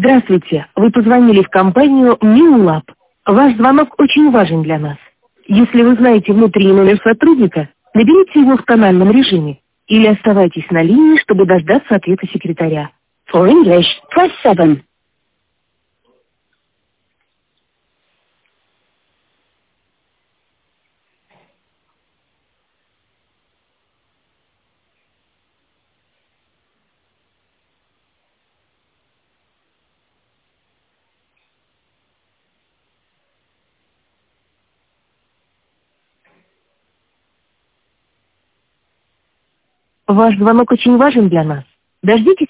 Здравствуйте, вы позвонили в компанию MiuLab. Ваш звонок очень важен для нас. Если вы знаете внутренний номер сотрудника, наберите его в тональном режиме или оставайтесь на линии, чтобы дождаться ответа секретаря. For English, press 7. Ваш звонок очень важен для нас. Дождитесь